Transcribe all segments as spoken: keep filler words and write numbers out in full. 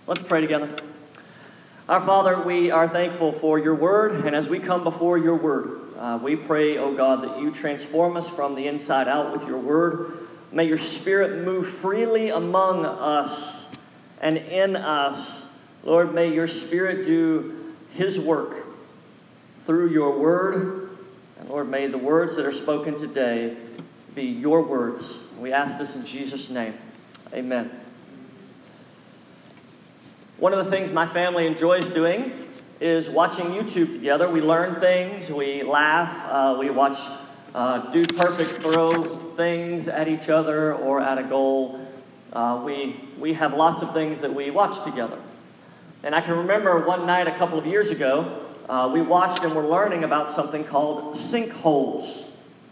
Let's pray together. Our Father, we are thankful for your word, and as we come before your word, uh, we pray, oh God, that you transform us from the inside out with your word. May your Spirit move freely among us and in us. Lord, may your Spirit do his work through your word. And Lord, may the words that are spoken today be your words. We ask this in Jesus' name. Amen. One of the things my family enjoys doing is watching YouTube together. We learn things, we laugh, uh, we watch uh, Dude Perfect throw things at each other or at a goal. Uh, we, we have lots of things that we watch together. And I can remember one night a couple of years ago, uh, we watched and were learning about something called sinkholes.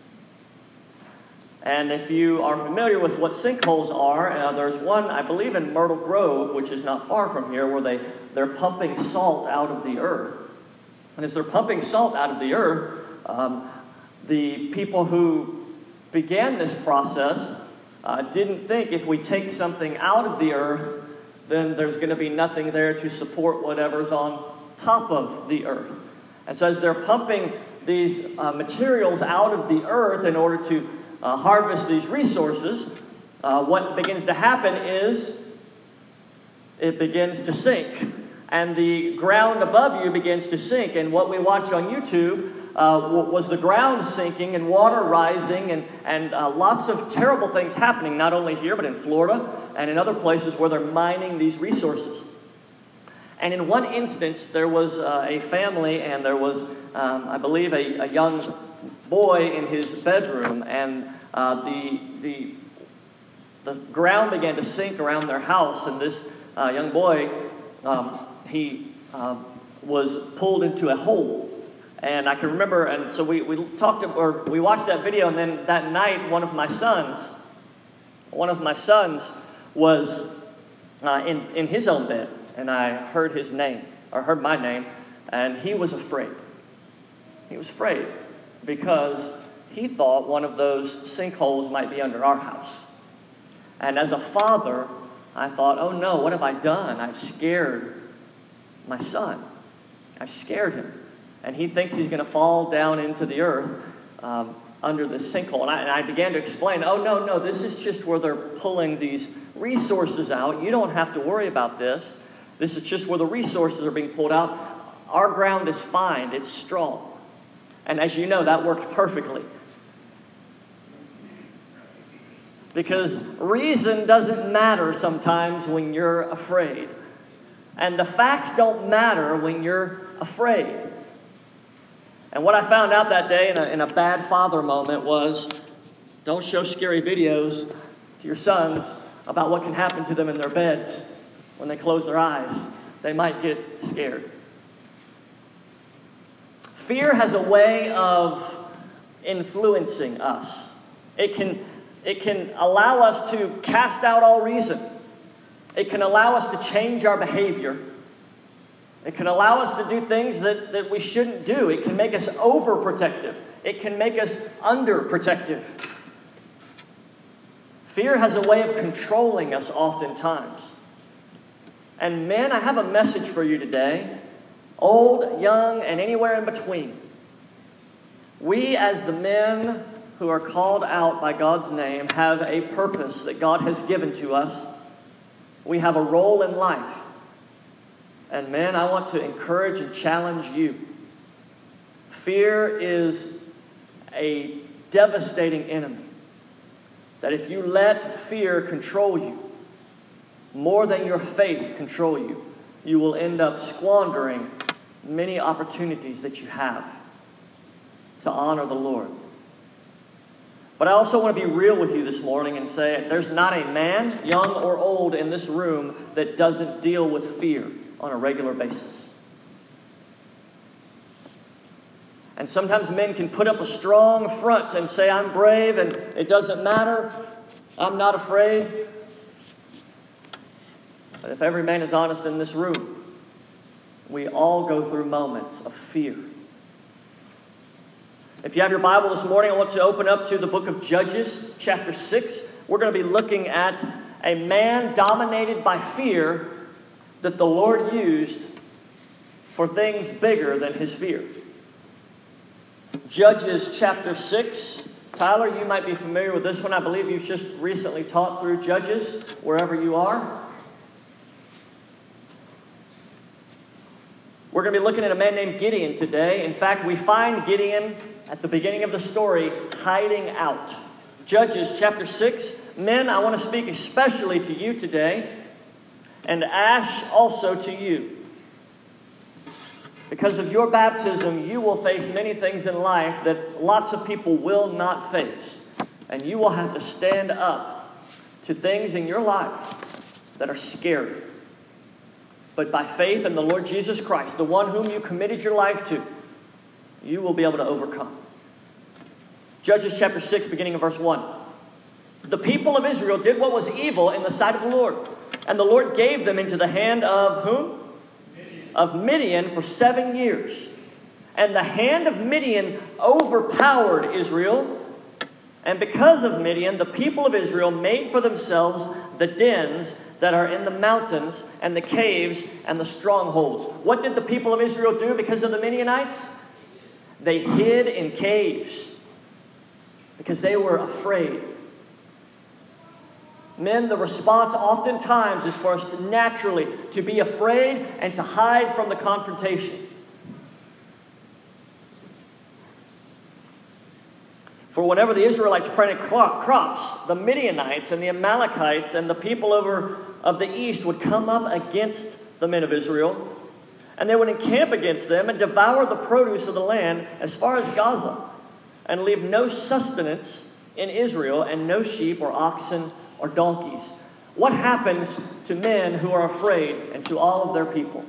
And if you are familiar with what sinkholes are, uh, there's one, I believe, in Myrtle Grove, which is not far from here, where they, they're pumping salt out of the earth. And as they're pumping salt out of the earth, um, the people who began this process uh, didn't think if we take something out of the earth, then there's going to be nothing there to support whatever's on top of the earth. And so as they're pumping these uh, materials out of the earth in order to Uh, harvest these resources, uh, what begins to happen is it begins to sink. And the ground above you begins to sink. And what we watched on YouTube uh, was the ground sinking and water rising and, and uh, lots of terrible things happening, not only here, but in Florida and in other places where they're mining these resources. And in one instance, there was uh, a family and there was, um, I believe, a, a young boy in his bedroom, and uh, the, the, the ground began to sink around their house, and this uh, young boy, um, he uh, was pulled into a hole. And I can remember, and so we, we talked, or we watched that video, and then that night, one of my sons, one of my sons was uh, in, in his own bed, and I heard his name, or heard my name, and he was afraid. He was afraid because he thought one of those sinkholes might be under our house. And as a father, I thought, oh no, what have I done? I've scared my son. I've scared him. And he thinks he's going to fall down into the earth um, under this sinkhole. And I, and I began to explain, oh no, no, this is just where they're pulling these resources out. You don't have to worry about this. This is just where the resources are being pulled out. Our ground is fine. It's strong. And as you know, that worked perfectly. Because reason doesn't matter sometimes when you're afraid. And the facts don't matter when you're afraid. And what I found out that day in a, in a bad father moment was, don't show scary videos to your sons about what can happen to them in their beds when they close their eyes. They might get scared. Fear has a way of influencing us. It can, it can allow us to cast out all reason. It can allow us to change our behavior. It can allow us to do things that, that we shouldn't do. It can make us overprotective. It can make us underprotective. Fear has a way of controlling us oftentimes. And men, I have a message for you today. Old, young, and anywhere in between. We, as the men who are called out by God's name, have a purpose that God has given to us. We have a role in life. And men, I want to encourage and challenge you. Fear is a devastating enemy. That if you let fear control you, more than your faith control you, you will end up squandering many opportunities that you have to honor the Lord. But I also want to be real with you this morning and say there's not a man, young or old, in this room that doesn't deal with fear on a regular basis. And sometimes men can put up a strong front and say, I'm brave and it doesn't matter, I'm not afraid. But if every man is honest in this room, we all go through moments of fear. If you have your Bible this morning, I want to open up to the book of Judges, chapter six. We're going to be looking at a man dominated by fear that the Lord used for things bigger than his fear. Judges chapter six. Tyler, you might be familiar with this one. I believe you've just recently taught through Judges, wherever you are. We're going to be looking at a man named Gideon today. In fact, we find Gideon at the beginning of the story hiding out. Judges chapter six. Men, I want to speak especially to you today, and Ash also to you. Because of your baptism, you will face many things in life that lots of people will not face. And you will have to stand up to things in your life that are scary. But by faith in the Lord Jesus Christ, the one whom you committed your life to, you will be able to overcome. Judges chapter six, beginning of verse one. The people of Israel did what was evil in the sight of the Lord. And the Lord gave them into the hand of whom? Of Midian for seven years. And the hand of Midian overpowered Israel. And because of Midian, the people of Israel made for themselves the dens that are in the mountains and the caves and the strongholds. What did the people of Israel do because of the Midianites? They hid in caves because they were afraid. Men, the response oftentimes is for us to naturally to be afraid and to hide from the confrontation. For whenever the Israelites planted crops, the Midianites and the Amalekites and the people over of the east would come up against the men of Israel, and they would encamp against them and devour the produce of the land as far as Gaza, and leave no sustenance in Israel, and no sheep or oxen or donkeys. What happens to men who are afraid and to all of their people?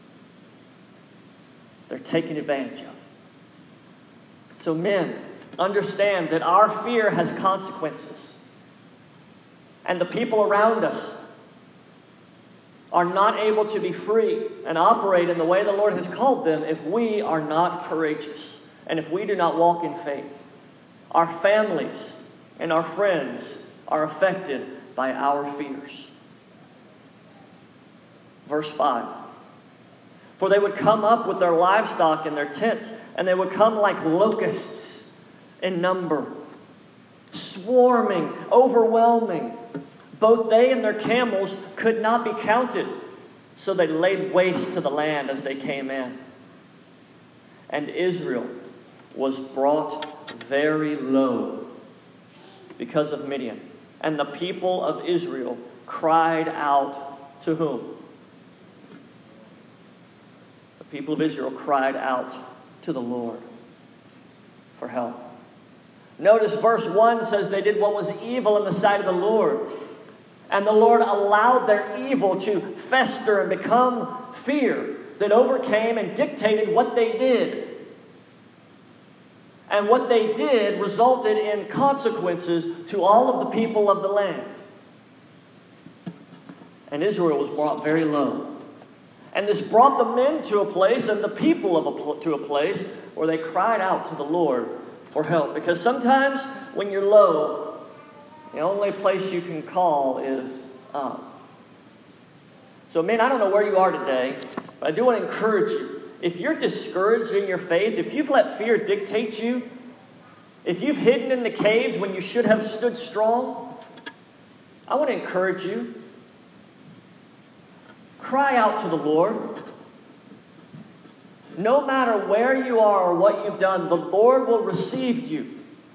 They're taken advantage of. So men, understand that our fear has consequences. And the people around us are not able to be free and operate in the way the Lord has called them if we are not courageous and if we do not walk in faith. Our families and our friends are affected by our fears. Verse five. For they would come up with their livestock in their tents, and they would come like locusts in number, swarming, overwhelming. Both they and their camels could not be counted, so they laid waste to the land as they came in. And Israel was brought very low because of Midian. And the people of Israel cried out to whom? The people of Israel cried out to the Lord for help. Notice verse one says they did what was evil in the sight of the Lord. And the Lord allowed their evil to fester and become fear that overcame and dictated what they did. And what they did resulted in consequences to all of the people of the land. And Israel was brought very low. And this brought the men to a place and the people of a pl- to a place where they cried out to the Lord for help. Because sometimes when you're low, the only place you can call is up. So, man, I don't know where you are today, but I do want to encourage you. If you're discouraged in your faith, if you've let fear dictate you, if you've hidden in the caves when you should have stood strong, I want to encourage you. Cry out to the Lord. No matter where you are or what you've done, the Lord will receive you.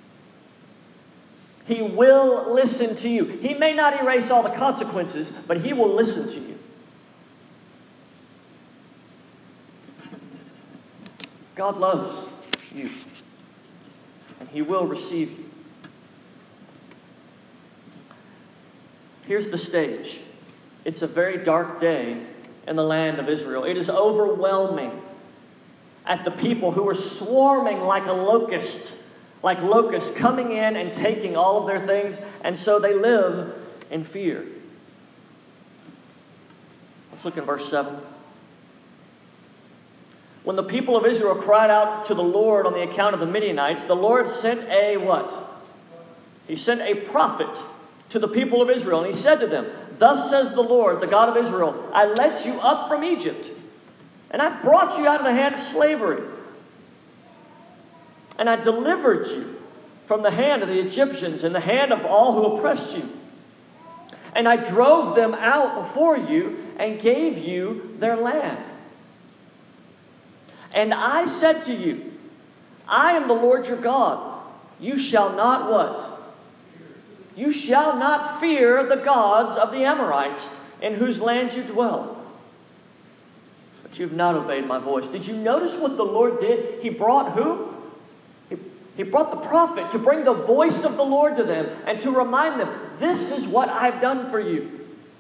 He will listen to you. He may not erase all the consequences, but He will listen to you. God loves you, and He will receive you. Here's the stage. It's a very dark day in the land of Israel. It is overwhelming at the people who are swarming like a locust, like locusts coming in and taking all of their things, and so they live in fear. Let's look in verse seven. When the people of Israel cried out to the Lord on the account of the Midianites, the Lord sent a what? He sent a prophet to the people of Israel, and he said to them, Thus says the Lord, the God of Israel, I led you up from Egypt, and I brought you out of the hand of slavery. And I delivered you from the hand of the Egyptians and the hand of all who oppressed you. And I drove them out before you and gave you their land. And I said to you, I am the Lord your God. You shall not what? You shall not fear the gods of the Amorites in whose land you dwell. But you've not obeyed my voice. Did you notice what the Lord did? He brought who? He, he brought the prophet to bring the voice of the Lord to them and to remind them, this is what I've done for you.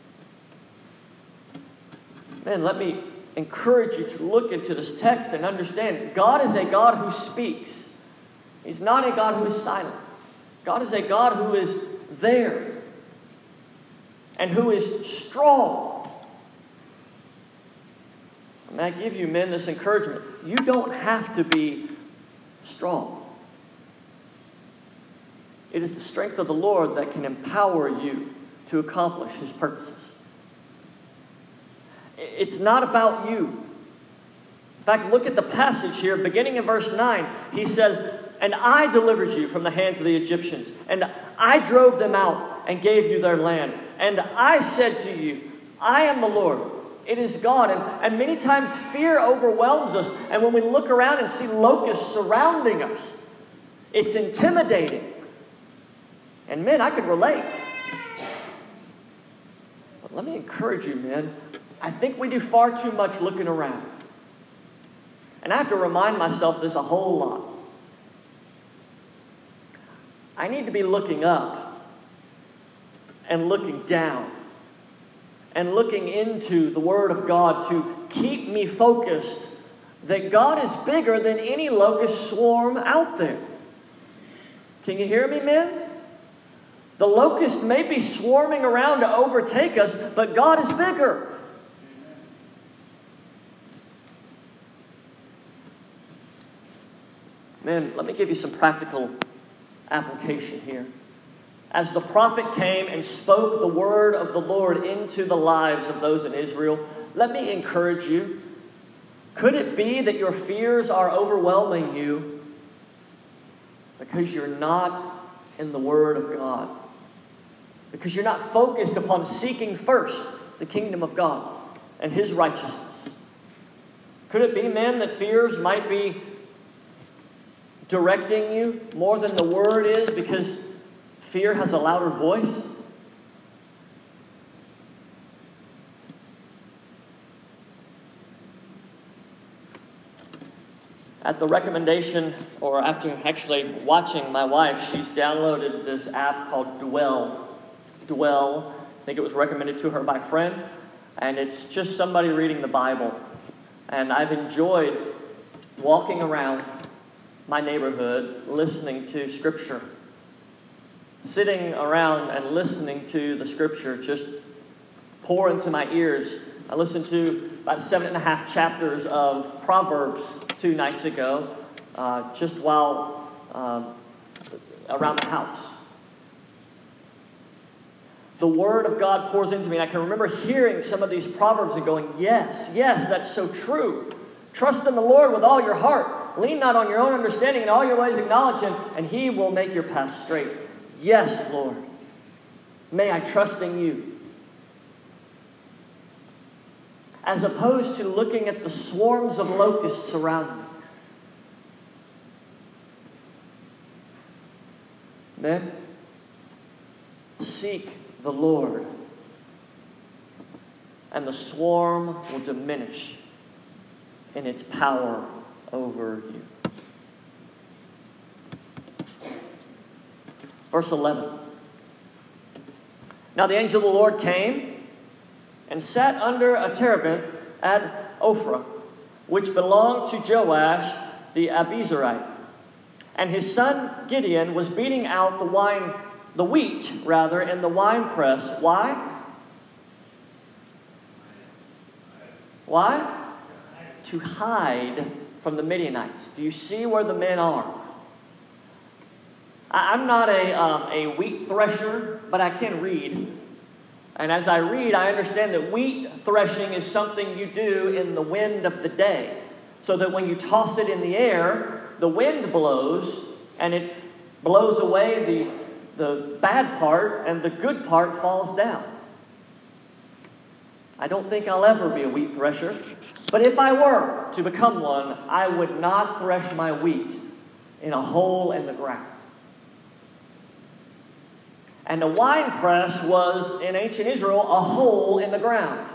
Man, let me encourage you to look into this text and understand God is a God who speaks. He's not a God who is silent. God is a God who is there and who is strong. And I give you men this encouragement. You don't have to be strong. It is the strength of the Lord that can empower you to accomplish His purposes. It's not about you. In fact, look at the passage here, beginning in verse nine. He says, and I delivered you from the hands of the Egyptians, and I drove them out and gave you their land. And I said to you, I am the Lord. It is God. And, and many times fear overwhelms us. And when we look around and see locusts surrounding us, it's intimidating. And men, I could relate. But let me encourage you, men. I think we do far too much looking around. And I have to remind myself this a whole lot. I need to be looking up and looking down and looking into the Word of God to keep me focused that God is bigger than any locust swarm out there. Can you hear me, men? The locust may be swarming around to overtake us, but God is bigger. Man, let me give you some practical application here. As the prophet came and spoke the word of the Lord into the lives of those in Israel, let me encourage you. Could it be that your fears are overwhelming you because you're not in the Word of God? Because you're not focused upon seeking first the kingdom of God and His righteousness? Could it be, men, that fears might be directing you more than the Word is because fear has a louder voice? At the recommendation, or after actually watching my wife, she's downloaded this app called Dwell. Dwell, I think it was recommended to her by a friend, and it's just somebody reading the Bible. And I've enjoyed walking around my neighborhood listening to Scripture. Sitting around and listening to the Scripture just pour into my ears. I listened to about seven and a half chapters of Proverbs two nights ago, uh, just while um, around the house. The Word of God pours into me, and I can remember hearing some of these Proverbs and going, yes, yes, that's so true. Trust in the Lord with all your heart. Lean not on your own understanding. In all your ways acknowledge Him, and He will make your path straight. Yes, Lord. May I trust in You. As opposed to looking at the swarms of locusts around me. Men, seek the Lord, and the swarm will diminish in its power over you. Verse eleven. Now the angel of the Lord came and sat under a terebinth at Ophrah, which belonged to Joash the Abiezrite. And his son Gideon was beating out the wine, the wheat, rather, in the winepress. Why? Why? To hide from the Midianites. Do you see where the men are? I'm not a, um, a wheat thresher, but I can read. And as I read, I understand that wheat threshing is something you do in the wind of the day. So that when you toss it in the air, the wind blows and it blows away the, the bad part and the good part falls down. I don't think I'll ever be a wheat thresher. But if I were to become one, I would not thresh my wheat in a hole in the ground. And a wine press was, in ancient Israel, a hole in the ground.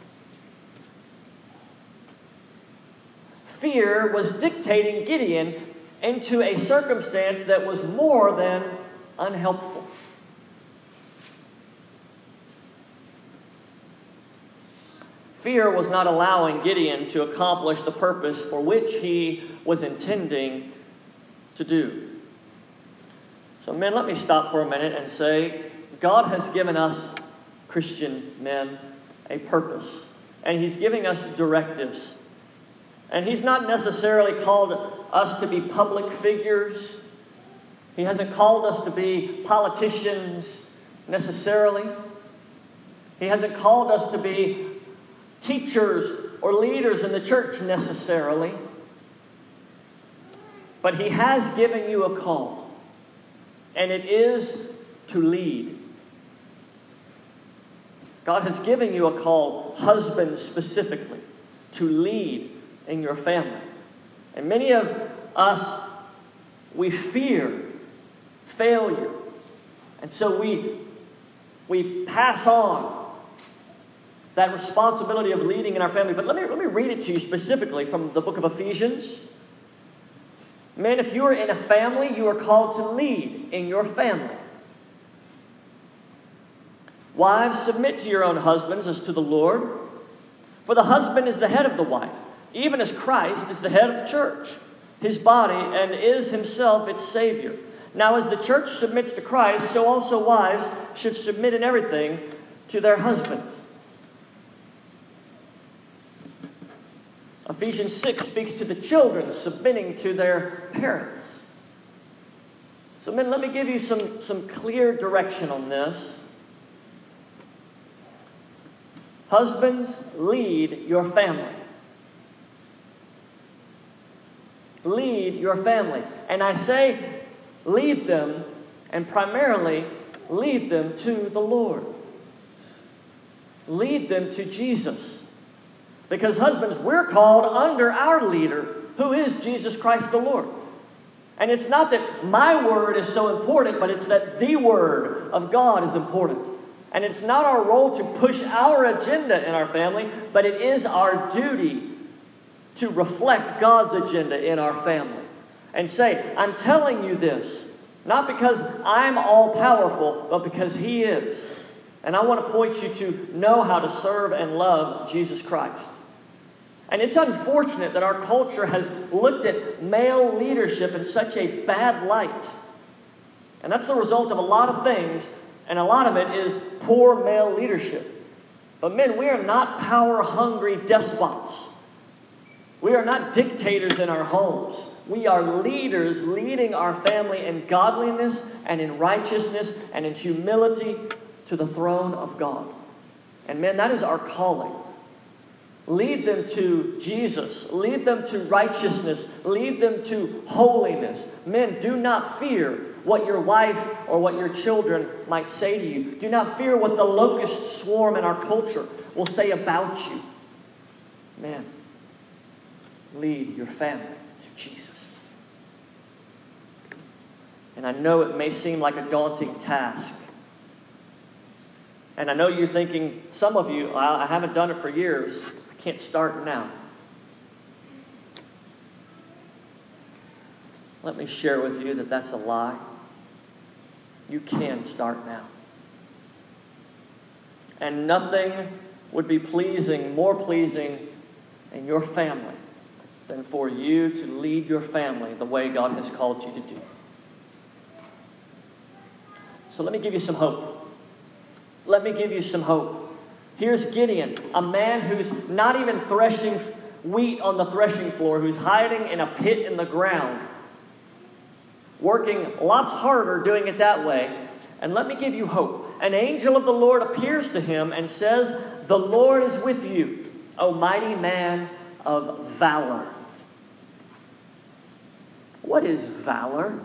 Fear was dictating Gideon into a circumstance that was more than unhelpful. Fear was not allowing Gideon to accomplish the purpose for which he was intending to do. So, men, let me stop for a minute and say, God has given us, Christian men, a purpose. And He's giving us directives. And He's not necessarily called us to be public figures. He hasn't called us to be politicians necessarily. He hasn't called us to be teachers or leaders in the church necessarily. But He has given you a call. And it is to lead. God has given you a call, husbands specifically, to lead in your family. And many of us, we fear failure. And so we, we pass on that responsibility of leading in our family. But let me, let me read it to you specifically from the book of Ephesians. Men, if you are in a family, you are called to lead in your family. Wives, submit to your own husbands as to the Lord. For the husband is the head of the wife, even as Christ is the head of the church, His body, and is Himself its Savior. Now as the church submits to Christ, so also wives should submit in everything to their husbands. Ephesians six speaks to the children submitting to their parents. So, men, let me give you some, some clear direction on this. Husbands, lead your family. Lead your family. And I say lead them, and primarily lead them to the Lord. Lead them to Jesus. Because husbands, we're called under our leader, who is Jesus Christ the Lord. And it's not that my word is so important, but it's that the word of God is important. And it's not our role to push our agenda in our family, but it is our duty to reflect God's agenda in our family. And say, I'm telling you this, not because I'm all powerful, but because He is. And I want to point you to know how to serve and love Jesus Christ. And it's unfortunate that our culture has looked at male leadership in such a bad light. And that's the result of a lot of things, and a lot of it is poor male leadership. But men, we are not power-hungry despots. We are not dictators in our homes. We are leaders leading our family in godliness and in righteousness and in humility to the throne of God. And men, that is our calling. Lead them to Jesus. Lead them to righteousness. Lead them to holiness. Men, do not fear what your wife or what your children might say to you. Do not fear what the locust swarm in our culture will say about you. Men, lead your family to Jesus. And I know it may seem like a daunting task. And I know you're thinking, some of you, I haven't done it for years. I can't start now. Let me share with you that that's a lie. You can start now. And nothing would be pleasing, more pleasing in your family than for you to lead your family the way God has called you to do. So let me give you some hope. Let me give you some hope. Here's Gideon, a man who's not even threshing wheat on the threshing floor, who's hiding in a pit in the ground, working lots harder doing it that way And let me give you hope. An angel of the Lord appears to him and says, "The Lord is with you, O mighty man of valor." What is valor?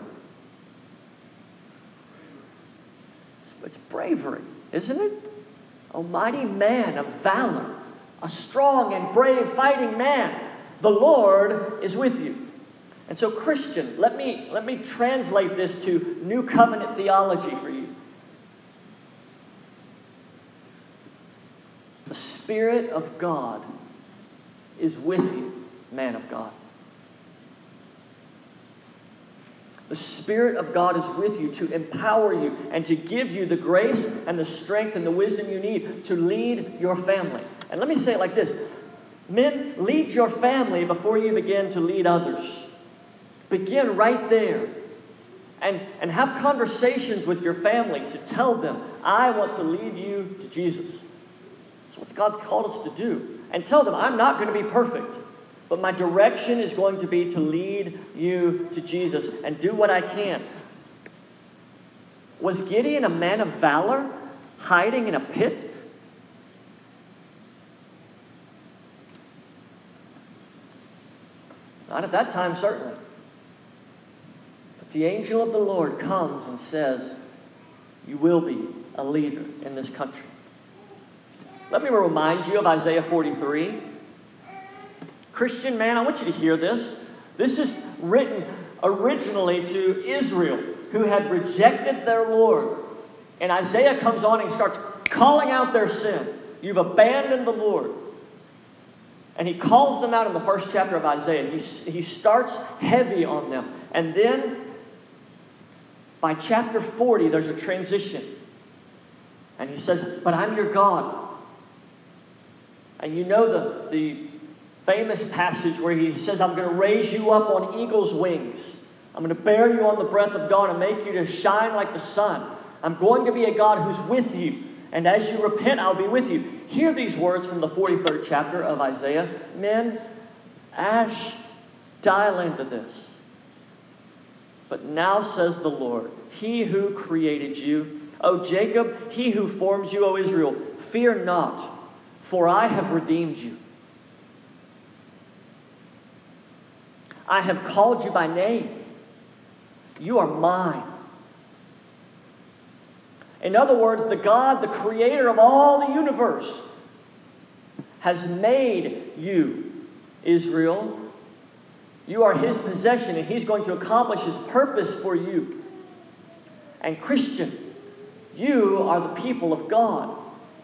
It's, it's bravery, isn't it? O mighty man of valor, a strong and brave fighting man. The Lord is with you. And so, Christian, let me, let me translate this to New Covenant theology for you. The Spirit of God is with you, man of God. The Spirit of God is with you to empower you and to give you the grace and the strength and the wisdom you need to lead your family. And let me say it like this. Men, lead your family before you begin to lead others. Begin right there. And, and have conversations with your family to tell them, I want to lead you to Jesus. That's what God called us to do. And tell them, I'm not going to be perfect. But my direction is going to be to lead you to Jesus and do what I can. Was Gideon a man of valor, hiding in a pit? Not at that time, certainly. But the angel of the Lord comes and says, you will be a leader in this country. Let me remind you of Isaiah forty-three. Christian man, I want you to hear this. This is written originally to Israel, who had rejected their Lord. And Isaiah comes on and starts calling out their sin. You've abandoned the Lord. And he calls them out in the first chapter of Isaiah. He, he starts heavy on them. And then, by chapter forty, there's a transition. And he says, but I'm your God. And you know the... the famous passage where he says, I'm going to raise you up on eagle's wings. I'm going to bear you on the breath of dawn and make you to shine like the sun. I'm going to be a God who's with you. And as you repent, I'll be with you. Hear these words from the forty-third chapter of Isaiah. Men, Ash, dial into this. But now says the Lord, He who created you, O Jacob, He who formed you, O Israel, fear not, for I have redeemed you. I have called you by name. You are mine. In other words, the God, the creator of all the universe, has made you, Israel. You are His possession, and He's going to accomplish His purpose for you. And Christian, you are the people of God.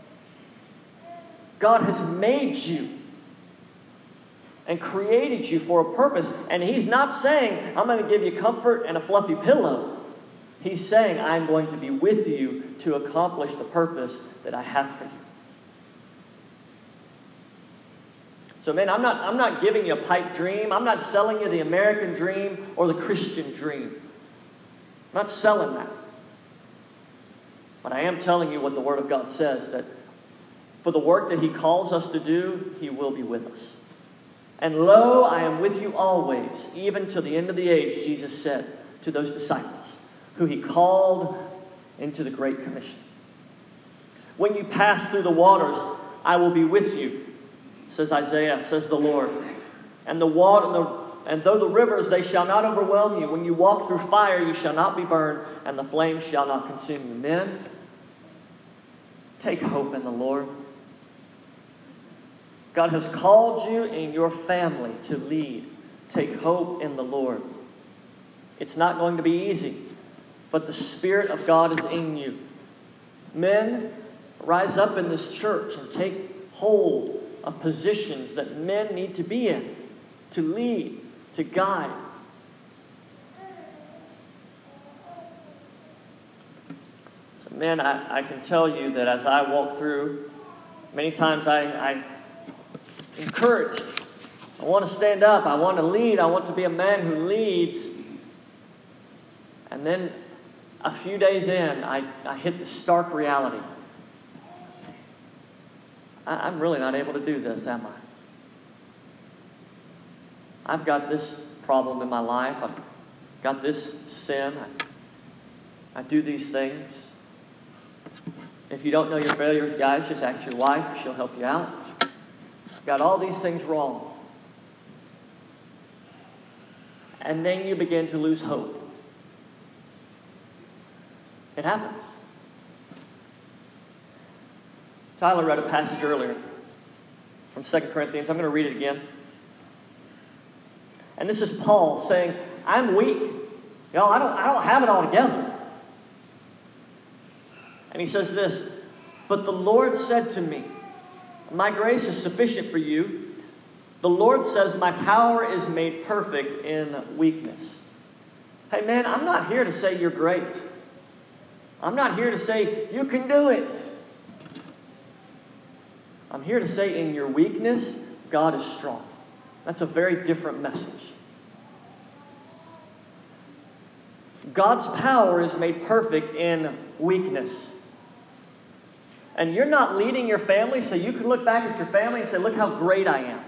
God has made you and created you for a purpose. And He's not saying, I'm going to give you comfort and a fluffy pillow. He's saying, I'm going to be with you to accomplish the purpose that I have for you. So, man, I'm not, I'm not giving you a pipe dream. I'm not selling you the American dream or the Christian dream. I'm not selling that. But I am telling you what the Word of God says, that for the work that He calls us to do, He will be with us. And lo, I am with you always, even to the end of the age, Jesus said to those disciples, who He called into the Great Commission. When you pass through the waters, I will be with you, says Isaiah, says the Lord. And the water, and though the rivers, they shall not overwhelm you. When you walk through fire, you shall not be burned, and the flames shall not consume you. Men, take hope in the Lord. God has called you and your family to lead. Take hope in the Lord. It's not going to be easy, but the Spirit of God is in you. Men, rise up in this church and take hold of positions that men need to be in, to lead, to guide. So men, I, I can tell you that as I walk through, many times I... I encouraged. I want to stand up. I want to lead. I want to be a man who leads. And then a few days in, I, I hit the stark reality. I, I'm really not able to do this, am I? I've got this problem in my life. I've got this sin. I, I do these things. If you don't know your failures, guys, just ask your wife. She'll help you out. Got all these things wrong. And then you begin to lose hope. It happens. Tyler read a passage earlier from Second Corinthians. I'm going to read it again. And this is Paul saying, I'm weak. You know, I don't, I don't have it all together. And he says this, but the Lord said to me, my grace is sufficient for you. The Lord says, my power is made perfect in weakness. Hey man, I'm not here to say you're great. I'm not here to say you can do it. I'm here to say in your weakness, God is strong. That's a very different message. God's power is made perfect in weakness. And you're not leading your family so you can look back at your family and say, look how great I am.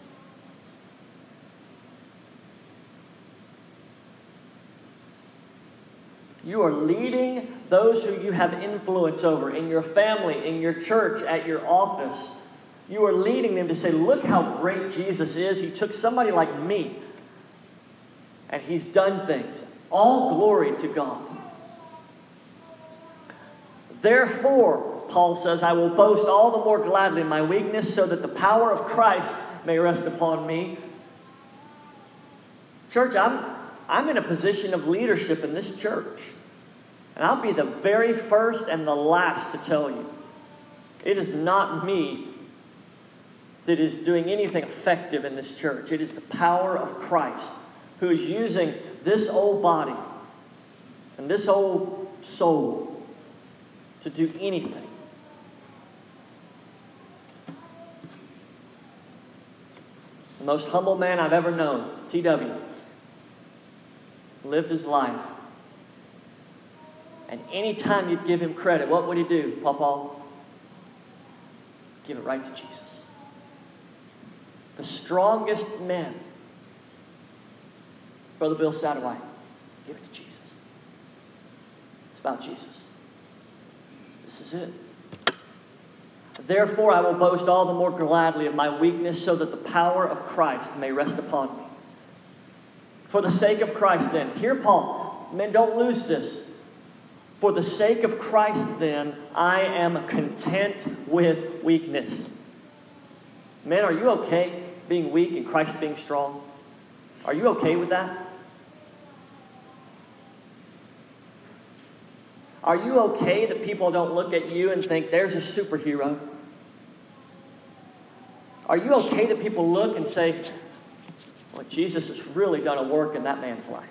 You are leading those who you have influence over in your family, in your church, at your office. You are leading them to say, look how great Jesus is. He took somebody like me and he's done things. All glory to God. Therefore, Paul says, I will boast all the more gladly in my weakness so that the power of Christ may rest upon me. Church, I'm, I'm in a position of leadership in this church. And I'll be the very first and the last to tell you, it is not me that is doing anything effective in this church. It is the power of Christ who is using this old body and this old soul to do anything. The most humble man I've ever known, T W, lived his life. And anytime you'd give him credit, what would he do, Papa? Give it right to Jesus. The strongest men, Brother Bill Satterwhite, give it to Jesus. It's about Jesus. This is it. Therefore, I will boast all the more gladly of my weakness so that the power of Christ may rest upon me. For the sake of Christ, then, hear Paul, men, don't lose this. For the sake of Christ, then, I am content with weakness. Men, are you okay being weak and Christ being strong? Are you okay with that? Are you okay that people don't look at you and think, there's a superhero? Are you okay that people look and say, well, Jesus has really done a work in that man's life?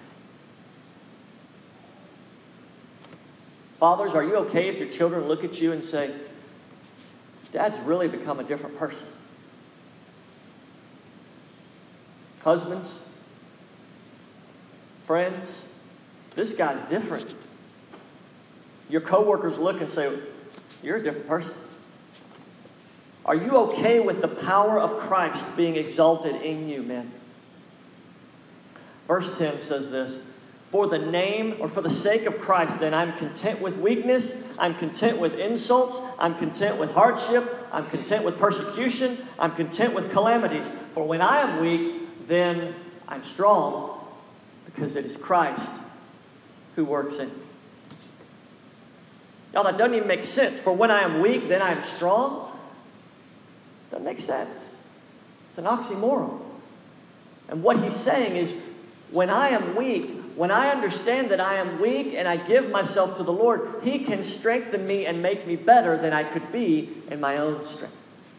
Fathers, are you okay if your children look at you and say, Dad's really become a different person? Husbands, friends, this guy's different. Your coworkers look and say, you're a different person. Are you okay with the power of Christ being exalted in you, men? Verse ten says this, for the name, or for the sake of Christ, then I'm content with weakness, I'm content with insults, I'm content with hardship, I'm content with persecution, I'm content with calamities. For when I am weak, then I'm strong, because it is Christ who works in me. Now that doesn't even make sense. For when I am weak, then I am strong. Doesn't make sense. It's an oxymoron. And what he's saying is, when I am weak, when I understand that I am weak and I give myself to the Lord, he can strengthen me and make me better than I could be in my own strength.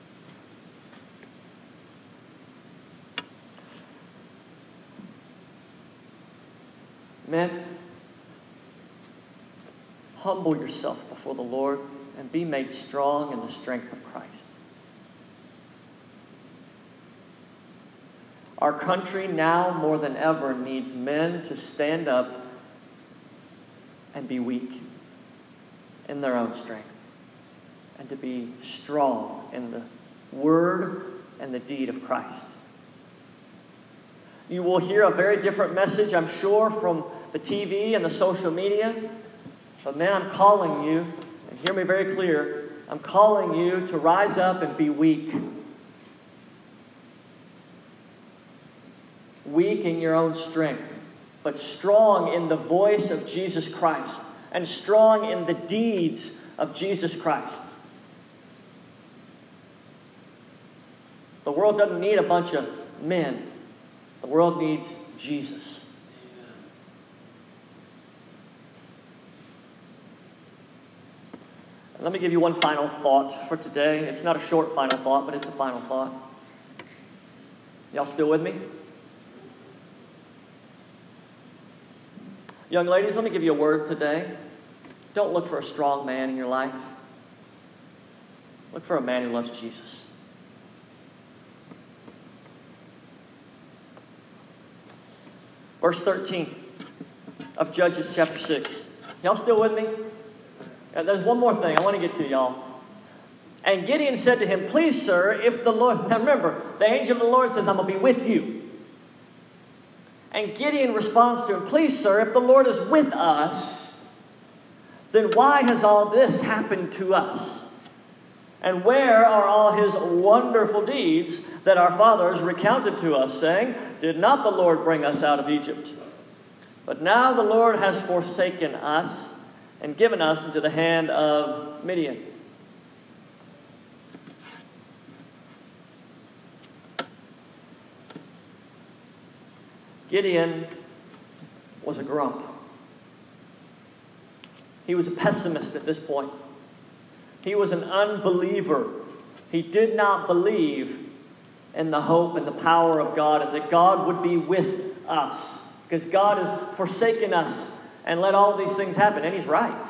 Men, humble yourself before the Lord and be made strong in the strength of Christ. Our country now more than ever needs men to stand up and be weak in their own strength and to be strong in the word and the deed of Christ. You will hear a very different message, I'm sure, from the T V and the social media. But man, I'm calling you, and Hear me very clear. I'm calling you to rise up and be weak. Weak in your own strength, but strong in the voice of Jesus Christ and strong in the deeds of Jesus Christ. The world doesn't need a bunch of men. The world needs Jesus. Let me give you one final thought for today. It's not a short final thought, but it's a final thought. Y'all still with me? Young ladies, let me give you a word today. Don't look for a strong man in your life. Look for a man who loves Jesus. Verse thirteen of Judges chapter six. Y'all still with me? There's one more thing I want to get to, y'all. And Gideon said to him, please, sir, if the Lord... Now remember, the angel of the Lord says, I'm going to be with you. And Gideon responds to him, please, sir, if the Lord is with us, then why has all this happened to us? And where are all his wonderful deeds that our fathers recounted to us, saying, did not the Lord bring us out of Egypt? But now the Lord has forsaken us and given us into the hand of Midian. Gideon was a grump. He was a pessimist at this point. He was an unbeliever. He did not believe in the hope and the power of God and that God would be with us, because God has forsaken us and let all of these things happen. And he's right.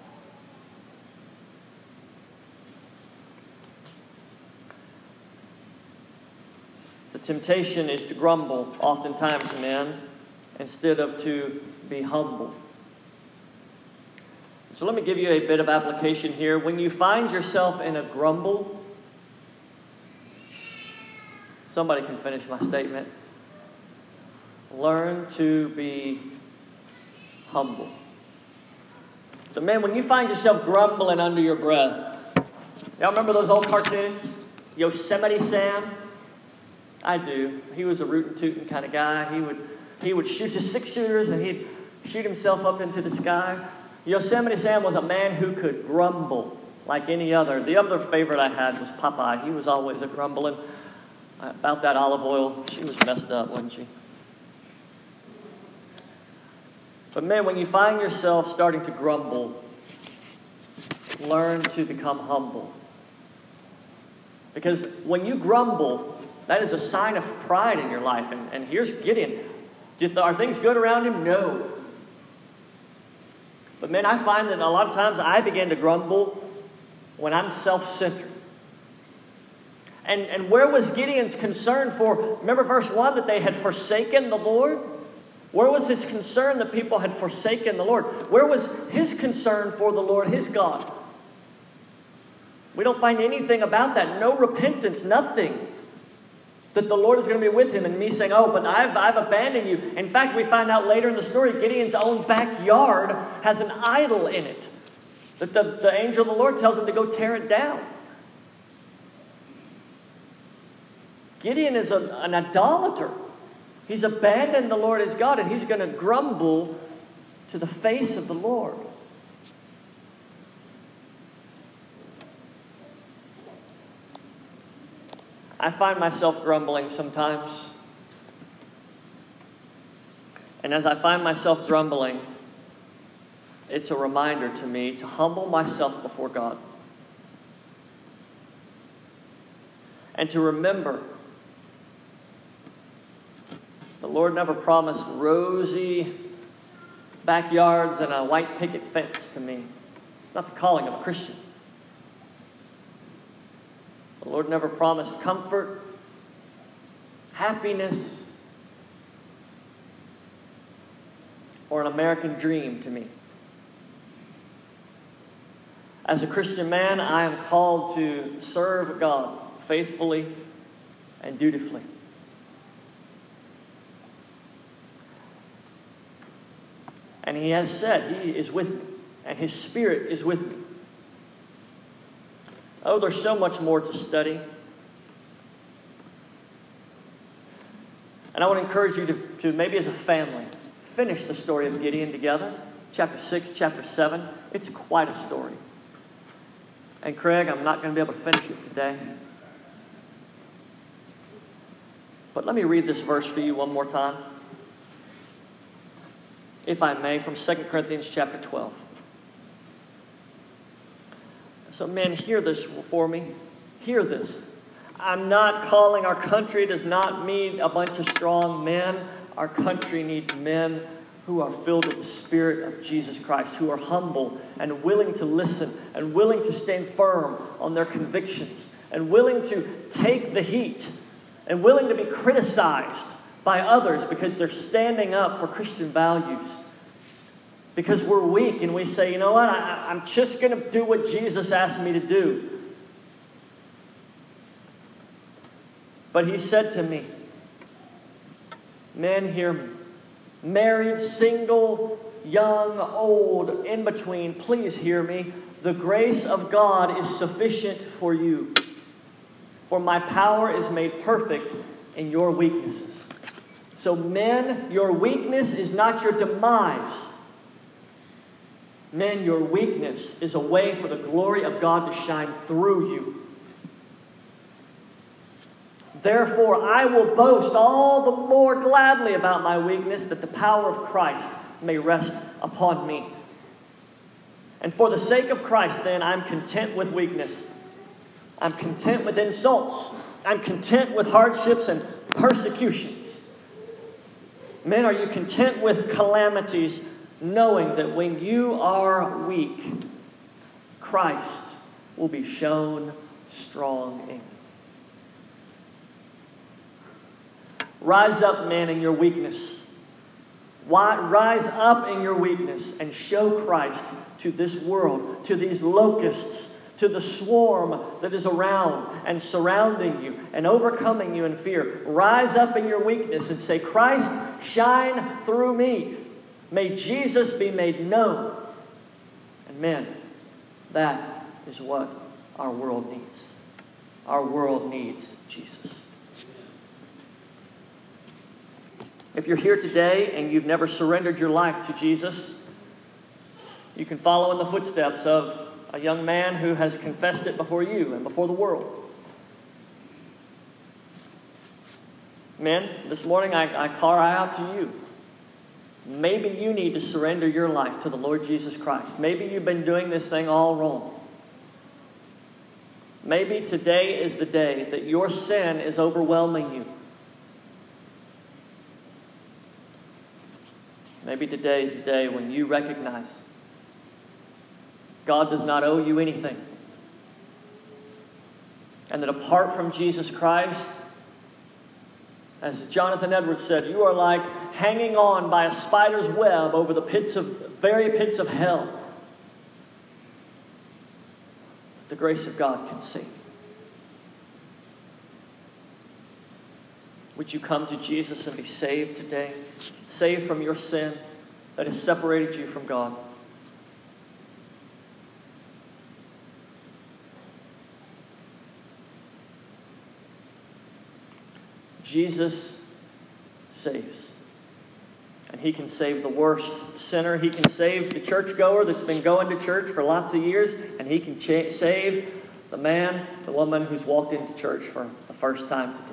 The temptation is to grumble, oftentimes, men, instead of to be humble. So let me give you a bit of application here. When you find yourself in a grumble, somebody can finish my statement. Learn to be humble. So, man, when you find yourself grumbling under your breath, y'all remember those old cartoons? Yosemite Sam? I do. He was a rootin' tootin' kind of guy. He would he would shoot his six shooters and he'd shoot himself up into the sky. Yosemite Sam was a man who could grumble like any other. The other favorite I had was Popeye. He was always a grumbling about that olive oil. She was messed up, wasn't she? But man, when you find yourself starting to grumble, learn to become humble. Because when you grumble, that is a sign of pride in your life. And, and here's Gideon. Are things good around him? No. But man, I find that a lot of times I begin to grumble when I'm self-centered. And, and where was Gideon's concern for, remember verse one, that they had forsaken the Lord? Where was his concern that people had forsaken the Lord? Where was his concern for the Lord, his God? We don't find anything about that. No repentance, nothing. That the Lord is going to be with him, and me saying, oh, but I've, I've abandoned you. In fact, we find out later in the story, Gideon's own backyard has an idol in it. That the, the angel of the Lord tells him to go tear it down. Gideon is a, an idolater. He's abandoned the Lord as God, and he's going to grumble to the face of the Lord. I find myself grumbling sometimes. And as I find myself grumbling, it's a reminder to me to humble myself before God. And to remember, the Lord never promised rosy backyards and a white picket fence to me. It's not the calling of a Christian. The Lord never promised comfort, happiness, or an American dream to me. As a Christian man, I am called to serve God faithfully and dutifully. And he has said he is with me, and his Spirit is with me. Oh, there's so much more to study. And I want to encourage you to, to maybe as a family, finish the story of Gideon together. Chapter six, chapter seven. It's quite a story. And Craig, I'm not going to be able to finish it today. But let me read this verse for you one more time, if I may, from Second Corinthians chapter twelve. So men, hear this for me. Hear this. I'm not calling, our country does not need a bunch of strong men. Our country needs men who are filled with the Spirit of Jesus Christ, who are humble and willing to listen and willing to stand firm on their convictions and willing to take the heat and willing to be criticized by others because they're standing up for Christian values. Because we're weak and we say, you know what, I, I'm just going to do what Jesus asked me to do. But he said to me, men, hear me. Married, single, young, old, in between, please hear me. The grace of God is sufficient for you. For my power is made perfect in your weaknesses. So men, your weakness is not your demise. Men, your weakness is a way for the glory of God to shine through you. Therefore, I will boast all the more gladly about my weakness, that the power of Christ may rest upon me. And for the sake of Christ, then, I'm content with weakness. I'm content with insults. I'm content with hardships and persecutions. Men, are you content with calamities, knowing that when you are weak, Christ will be shown strong in you? Rise up, men, in your weakness. Rise up in your weakness and show Christ to this world, to these locusts, to the swarm that is around and surrounding you and overcoming you in fear. Rise up in your weakness and say, Christ, shine through me. May Jesus be made known. And men, that is what our world needs. Our world needs Jesus. If you're here today and you've never surrendered your life to Jesus, you can follow in the footsteps of a young man who has confessed it before you and before the world. Men, this morning I, I cry out to you. Maybe you need to surrender your life to the Lord Jesus Christ. Maybe you've been doing this thing all wrong. Maybe today is the day that your sin is overwhelming you. Maybe today is the day when you recognize God does not owe you anything. And that apart from Jesus Christ, as Jonathan Edwards said, you are like hanging on by a spider's web over the pits of, very pits of hell. The grace of God can save you. Would you come to Jesus and be saved today? Saved from your sin that has separated you from God. Jesus saves. And he can save the worst sinner. He can save the churchgoer that's been going to church for lots of years. And he can cha- save the man, the woman who's walked into church for the first time today.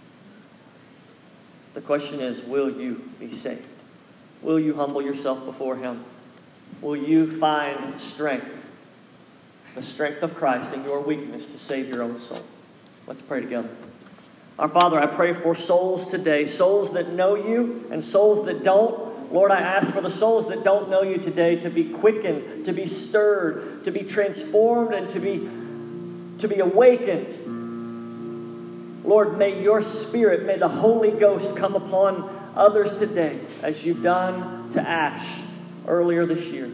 The question is, will you be saved? Will you humble yourself before him? Will you find strength, the strength of Christ in your weakness to save your own soul? Let's pray together. Our Father, I pray for souls today, souls that know you and souls that don't. Lord, I ask for the souls that don't know you today to be quickened, to be stirred, to be transformed, and to be, to be awakened. Lord, may your Spirit, may the Holy Ghost come upon others today as you've done to Ash earlier this year.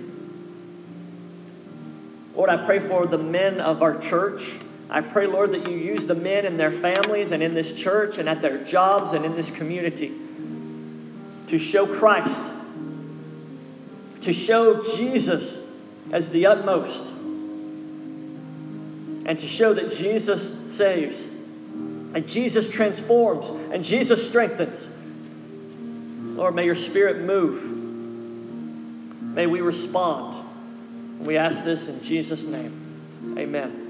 Lord, I pray for the men of our church. I pray, Lord, that you use the men in their families and in this church and at their jobs and in this community to show Christ, to show Jesus as the utmost. and to show that Jesus saves, and Jesus transforms, and Jesus strengthens. Lord, may your Spirit move. May we respond. We ask this in Jesus' name. Amen.